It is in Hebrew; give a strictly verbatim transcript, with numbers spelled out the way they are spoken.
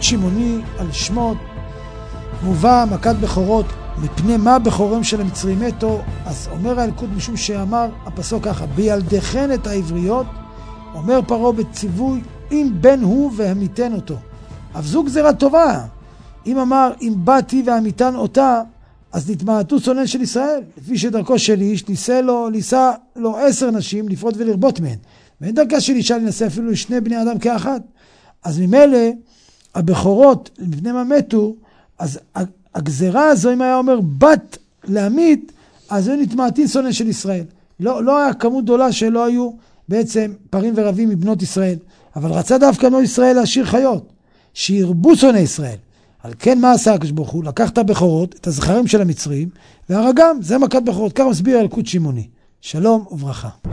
שמעוני על שמות מובא מכת בכורות, מפני מה בכורים של המצרים מתו. אז אומר האלקוט משום שאמר הפסוק ככה, בילדיכן את העבריות, אומר פרעה בציווי, אם בן הוא והמיתן אותו. אף זו גזירה טובה. אם אמר אם באתי והמיתן אותה, אז נתמעטו שונאיהן של ישראל, לפי שדרכו של איש ניסה לו, ניסה לו עשר נשים לפרוט ולרבות מהן, ואין דרכה של אישה לנסה אפילו שני בני אדם כאחד. אז ממילא הבכורות לפני מה מתו, אז הגזירה הזו אם היה אומר בת להמית, אז היו נתמעטים שונאיהן של ישראל. לא, לא היה כמות גדולה שלא היו בעצם פרים ורבים מבנות ישראל, אבל רצה דווקא בנות ישראל להשאיר חיות, שירבו שונאי ישראל. על כן מה עשה הקדוש ברוך הוא? לקח את הבכורות, את הזכרים של המצרים, והרגם, זה מכת בכורות. כך מסביר אלקוט שמעוני. שלום וברכה.